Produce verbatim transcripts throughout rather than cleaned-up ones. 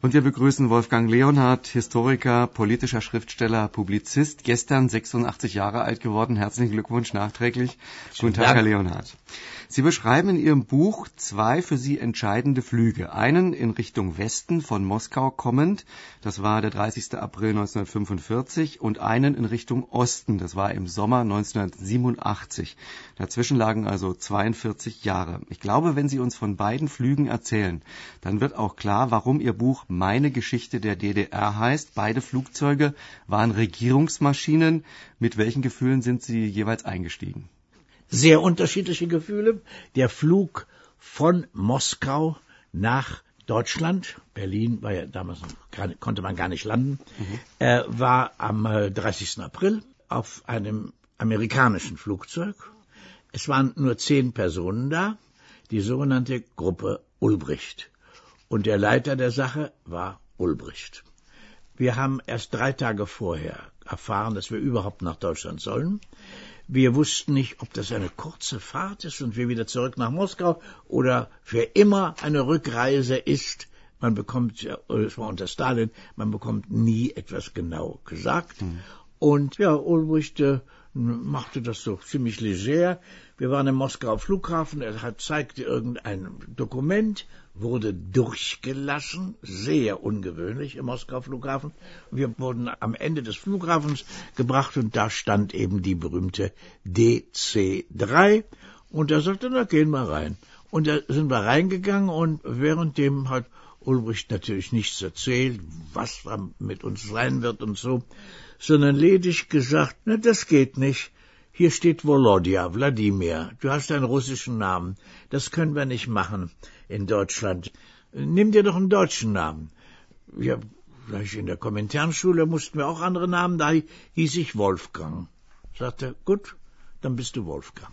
Und wir begrüßen Wolfgang Leonhardt, Historiker, politischer Schriftsteller, Publizist, gestern sechsundachtzig Jahre alt geworden. Herzlichen Glückwunsch nachträglich. Guten Tag, Herr Leonhardt. Sie beschreiben in Ihrem Buch zwei für Sie entscheidende Flüge. Einen in Richtung Westen von Moskau kommend, das war der dreißigster April neunzehnhundertfünfundvierzig, und einen in Richtung Osten, das war im Sommer neunzehnhundertsiebenundachtzig. Dazwischen lagen also zweiundvierzig Jahre. Ich glaube, wenn Sie uns von beiden Flügen erzählen, dann wird auch klar, warum Ihr Buch Meine Geschichte der D D R heißt. Beide Flugzeuge waren Regierungsmaschinen. Mit welchen Gefühlen sind Sie jeweils eingestiegen? Sehr unterschiedliche Gefühle. Der Flug von Moskau nach Deutschland, Berlin war ja damals noch, konnte man gar nicht landen, mhm. äh, war am äh, dreißigsten April auf einem amerikanischen Flugzeug. Es waren nur zehn Personen da, die sogenannte Gruppe Ulbricht. Und der Leiter der Sache war Ulbricht. Wir haben erst drei Tage vorher erfahren, dass wir überhaupt nach Deutschland sollen. Wir wussten nicht, ob das eine kurze Fahrt ist und wir wieder zurück nach Moskau oder für immer eine Rückreise ist. Man bekommt, es war unter Stalin, man bekommt nie etwas genau gesagt. Mhm. Und ja, Ulbricht äh, machte das so ziemlich leger. Wir waren im Moskauer Flughafen, er hat, zeigte irgendein Dokument, wurde durchgelassen, sehr ungewöhnlich im Moskauer Flughafen. Wir wurden am Ende des Flughafens gebracht und da stand eben die berühmte D C drei und er sagte, na gehen wir rein. Und da sind wir reingegangen und währenddem hat Ulbricht natürlich nichts erzählt, was mit uns sein wird und so, sondern ledig gesagt, na das geht nicht. Hier steht Volodya, Wladimir. Du hast einen russischen Namen. Das können wir nicht machen in Deutschland. Nimm dir doch einen deutschen Namen. Ja, in der Kominternschule mussten wir auch andere Namen. Da hieß ich Wolfgang. Sagte, gut, dann bist du Wolfgang.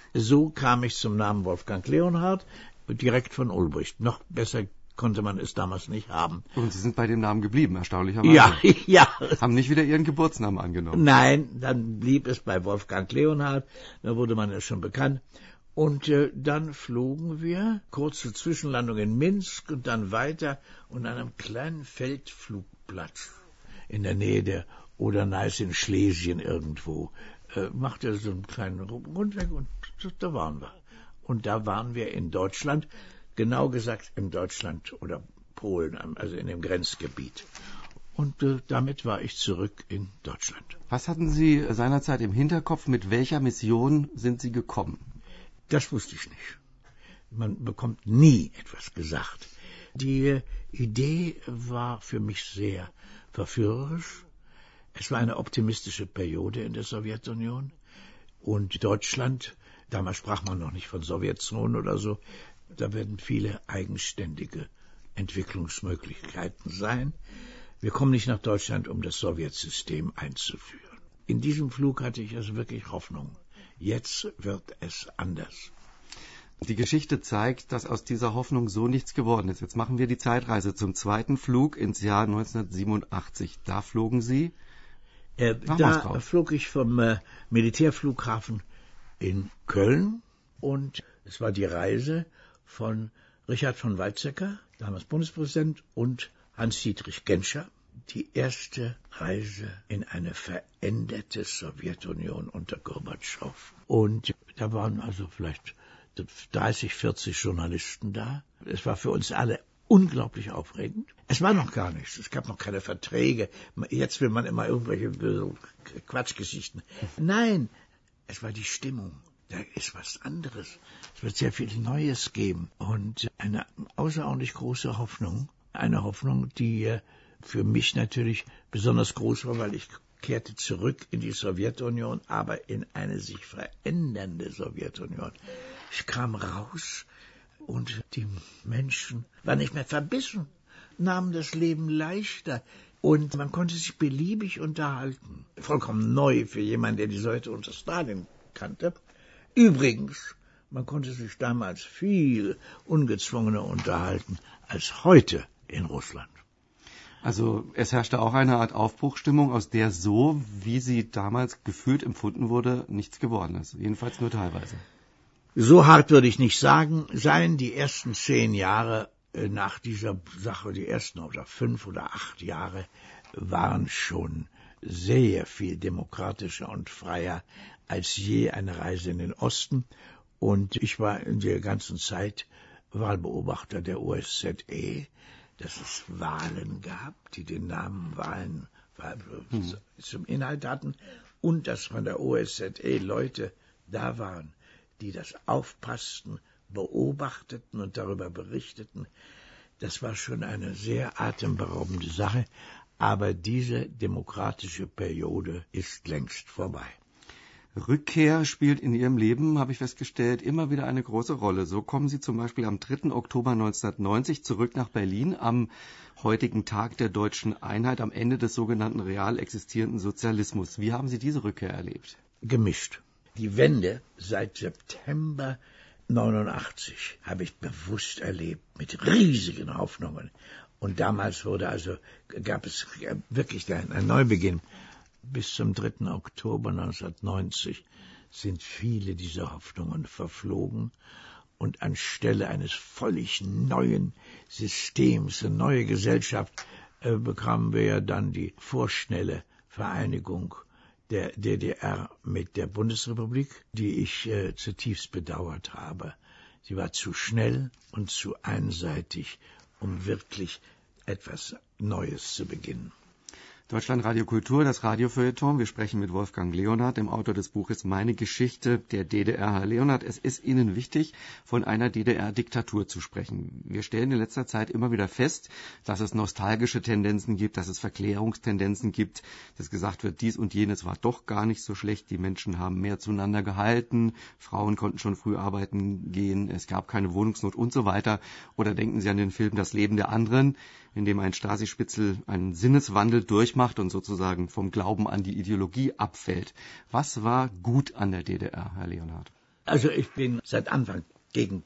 So kam ich zum Namen Wolfgang Leonhardt, direkt von Ulbricht. Noch besser konnte man es damals nicht haben. Und Sie sind bei dem Namen geblieben, erstaunlicherweise. Ja, ja. Haben nicht wieder Ihren Geburtsnamen angenommen? Nein, dann blieb es bei Wolfgang Leonhardt, da wurde man ja schon bekannt. Und äh, dann flogen wir, kurze Zwischenlandung in Minsk und dann weiter und an einem kleinen Feldflugplatz in der Nähe der Oder-Neiße in Schlesien irgendwo, äh, machte so einen kleinen Rundweg und da waren wir. Und da waren wir in Deutschland, genau gesagt in Deutschland oder Polen, also in dem Grenzgebiet. Und äh, damit war ich zurück in Deutschland. Was hatten Sie seinerzeit im Hinterkopf? Mit welcher Mission sind Sie gekommen? Das wusste ich nicht. Man bekommt nie etwas gesagt. Die Idee war für mich sehr verführerisch. Es war eine optimistische Periode in der Sowjetunion. Und Deutschland, damals sprach man noch nicht von Sowjetzone oder so, da werden viele eigenständige Entwicklungsmöglichkeiten sein. Wir kommen nicht nach Deutschland, um das Sowjetsystem einzuführen. In diesem Flug hatte ich also wirklich Hoffnung. Jetzt wird es anders. Die Geschichte zeigt, dass aus dieser Hoffnung so nichts geworden ist. Jetzt machen wir die Zeitreise zum zweiten Flug ins Jahr neunzehnhundertsiebenundachtzig. Da flogen Sie äh, nach da Moskau. flog ich vom äh, Militärflughafen in Köln und es war die Reise von Richard von Weizsäcker, damals Bundespräsident, und Hans-Dietrich Genscher. Die erste Reise in eine veränderte Sowjetunion unter Gorbatschow. Und da waren also vielleicht dreißig, vierzig Journalisten da. Es war für uns alle unglaublich aufregend. Es war noch gar nichts. Es gab noch keine Verträge. Jetzt will man immer irgendwelche Quatschgeschichten. Nein, es war die Stimmung. Da ist was anderes. Es wird sehr viel Neues geben. Und eine außerordentlich große Hoffnung. Eine Hoffnung, die für mich natürlich besonders groß war, weil ich kehrte zurück in die Sowjetunion, aber in eine sich verändernde Sowjetunion. Ich kam raus und die Menschen waren nicht mehr verbissen, nahmen das Leben leichter und man konnte sich beliebig unterhalten. Vollkommen neu für jemanden, der die Sowjetunion unter Stalin kannte. Übrigens, man konnte sich damals viel ungezwungener unterhalten als heute in Russland. Also es herrschte auch eine Art Aufbruchsstimmung, aus der so, wie sie damals gefühlt empfunden wurde, nichts geworden ist. Jedenfalls nur teilweise. So hart würde ich nicht sagen sein. Die ersten zehn Jahre nach dieser Sache, die ersten oder fünf oder acht Jahre, waren schon sehr viel demokratischer und freier als je eine Reise in den Osten. Und ich war in der ganzen Zeit Wahlbeobachter der O S Z E, dass es Wahlen gab, die den Namen Wahlen hm. zum Inhalt hatten, und dass von der O S Z E Leute da waren, die das aufpassten, beobachteten und darüber berichteten. Das war schon eine sehr atemberaubende Sache, aber diese demokratische Periode ist längst vorbei. Rückkehr spielt in Ihrem Leben, habe ich festgestellt, immer wieder eine große Rolle. So kommen Sie zum Beispiel am dritten Oktober neunzehnhundertneunzig zurück nach Berlin, am heutigen Tag der deutschen Einheit, am Ende des sogenannten real existierenden Sozialismus. Wie haben Sie diese Rückkehr erlebt? Gemischt. Die Wende seit September neunundachtzig habe ich bewusst erlebt, mit riesigen Hoffnungen. Und damals wurde also, gab es wirklich einen Neubeginn. Bis zum dritten Oktober neunzehnhundertneunzig sind viele dieser Hoffnungen verflogen und anstelle eines völlig neuen Systems, eine neue Gesellschaft, äh, bekamen wir ja dann die vorschnelle Vereinigung der D D R mit der Bundesrepublik, die ich äh, zutiefst bedauert habe. Sie war zu schnell und zu einseitig, um wirklich etwas Neues zu beginnen. Deutschland Radio Kultur, das Radiofeuilleton. Wir sprechen mit Wolfgang Leonhardt, dem Autor des Buches Meine Geschichte der D D R. Herr Leonhardt, es ist Ihnen wichtig, von einer D D R-Diktatur zu sprechen. Wir stellen in letzter Zeit immer wieder fest, dass es nostalgische Tendenzen gibt, dass es Verklärungstendenzen gibt, dass gesagt wird, dies und jenes war doch gar nicht so schlecht, die Menschen haben mehr zueinander gehalten, Frauen konnten schon früh arbeiten gehen, es gab keine Wohnungsnot und so weiter. Oder denken Sie an den Film Das Leben der anderen, in dem ein Stasi-Spitzel einen Sinneswandel durchmacht und sozusagen vom Glauben an die Ideologie abfällt. Was war gut an der D D R, Herr Leonhardt? Also ich bin seit Anfang gegen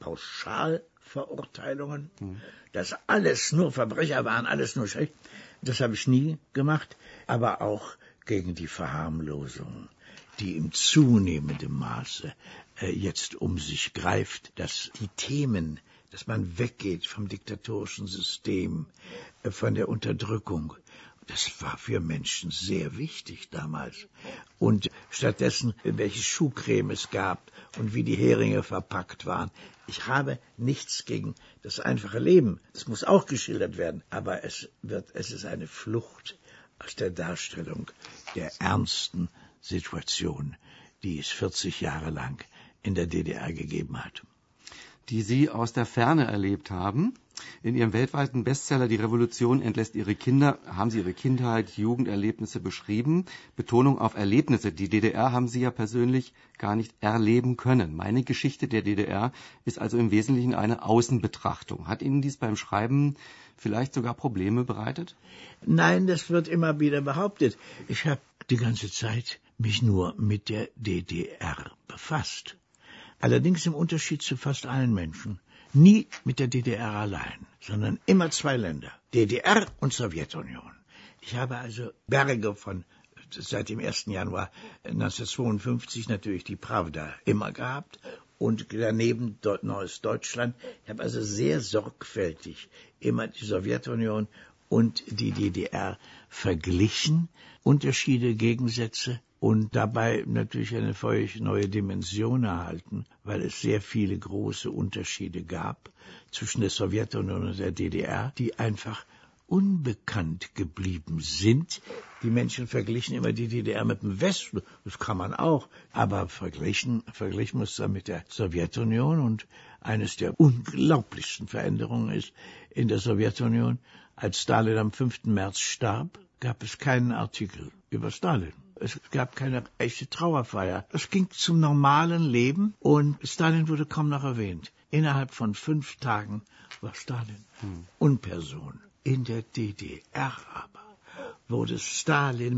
Pauschalverurteilungen, hm. dass alles nur Verbrecher waren, alles nur schlecht. Das habe ich nie gemacht, aber auch gegen die Verharmlosung, die in zunehmendem Maße äh, jetzt um sich greift, dass die Themen, dass man weggeht vom diktatorischen System, äh, von der Unterdrückung. Das war für Menschen sehr wichtig damals. Und stattdessen, welche Schuhcreme es gab und wie die Heringe verpackt waren. Ich habe nichts gegen das einfache Leben. Das muss auch geschildert werden. Aber es wird, es ist eine Flucht aus der Darstellung der ernsten Situation, die es vierzig Jahre lang in der D D R gegeben hat. Die Sie aus der Ferne erlebt haben. In Ihrem weltweiten Bestseller Die Revolution entlässt Ihre Kinder haben Sie Ihre Kindheit, Jugenderlebnisse beschrieben. Betonung auf Erlebnisse. Die D D R haben Sie ja persönlich gar nicht erleben können. Meine Geschichte der D D R ist also im Wesentlichen eine Außenbetrachtung. Hat Ihnen dies beim Schreiben vielleicht sogar Probleme bereitet? Nein, das wird immer wieder behauptet. Ich habe die ganze Zeit mich nur mit der D D R befasst. Allerdings im Unterschied zu fast allen Menschen nie mit der D D R allein, sondern immer zwei Länder, D D R und Sowjetunion. Ich habe also Berge von, seit dem ersten Januar neunzehnhundertzweiundfünfzig natürlich die Pravda immer gehabt und daneben dort Neues Deutschland. Ich habe also sehr sorgfältig immer die Sowjetunion und die D D R verglichen, Unterschiede, Gegensätze, und dabei natürlich eine völlig neue Dimension erhalten, weil es sehr viele große Unterschiede gab zwischen der Sowjetunion und der D D R, die einfach unbekannt geblieben sind. Die Menschen verglichen immer die D D R mit dem Westen, das kann man auch, aber verglichen, verglichen muss man mit der Sowjetunion, und eines der unglaublichsten Veränderungen ist in der Sowjetunion, als Stalin am fünften März starb, gab es keinen Artikel über Stalin. Es gab keine echte Trauerfeier. Es ging zum normalen Leben und Stalin wurde kaum noch erwähnt. Innerhalb von fünf Tagen war Stalin hm. Unperson. In der D D R aber wurde Stalin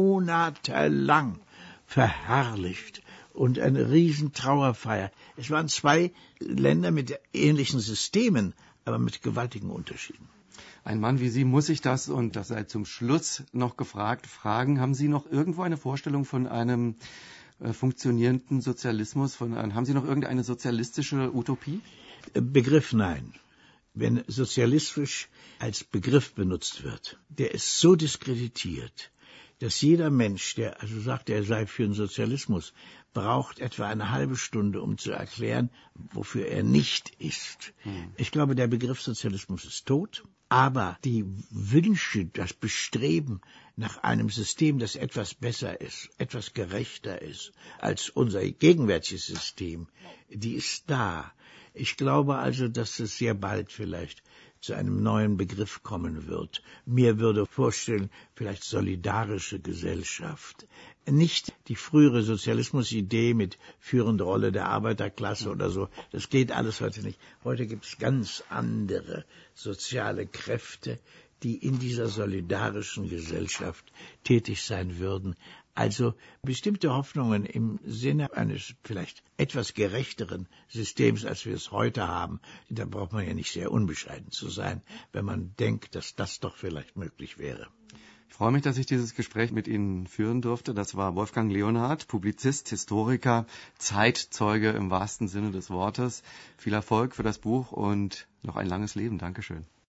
monatelang verherrlicht und eine riesen Trauerfeier. Es waren zwei Länder mit ähnlichen Systemen, aber mit gewaltigen Unterschieden. Ein Mann wie Sie muss sich das, und das sei zum Schluss noch gefragt, fragen, haben Sie noch irgendwo eine Vorstellung von einem äh, funktionierenden Sozialismus? Von einem, haben Sie noch irgendeine sozialistische Utopie? Begriff nein. wenn sozialistisch als Begriff benutzt wird, der ist so diskreditiert, dass jeder Mensch, der also sagt, er sei für den Sozialismus, braucht etwa eine halbe Stunde, um zu erklären, wofür er nicht ist. Hm. Ich glaube, der Begriff Sozialismus ist tot, aber die Wünsche, das Bestreben nach einem System, das etwas besser ist, etwas gerechter ist als unser gegenwärtiges System, die ist da. Ich glaube also, dass es sehr bald vielleicht zu einem neuen Begriff kommen wird. Mir würde vorstellen, vielleicht solidarische Gesellschaft. Nicht die frühere Sozialismusidee mit führender Rolle der Arbeiterklasse oder so. Das geht alles heute nicht. Heute gibt es ganz andere soziale Kräfte, die in dieser solidarischen Gesellschaft tätig sein würden. Also bestimmte Hoffnungen im Sinne eines vielleicht etwas gerechteren Systems, als wir es heute haben. Da braucht man ja nicht sehr unbescheiden zu sein, wenn man denkt, dass das doch vielleicht möglich wäre. Ich freue mich, dass ich dieses Gespräch mit Ihnen führen durfte. Das war Wolfgang Leonhardt, Publizist, Historiker, Zeitzeuge im wahrsten Sinne des Wortes. Viel Erfolg für das Buch und noch ein langes Leben. Dankeschön.